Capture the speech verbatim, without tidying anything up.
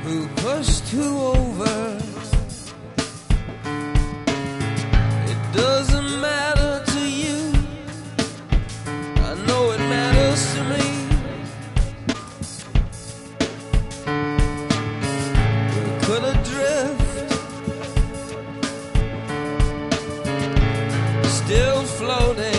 who pushed who over. It doesn't matter to you, I know it matters to me. We could adrift, still floating.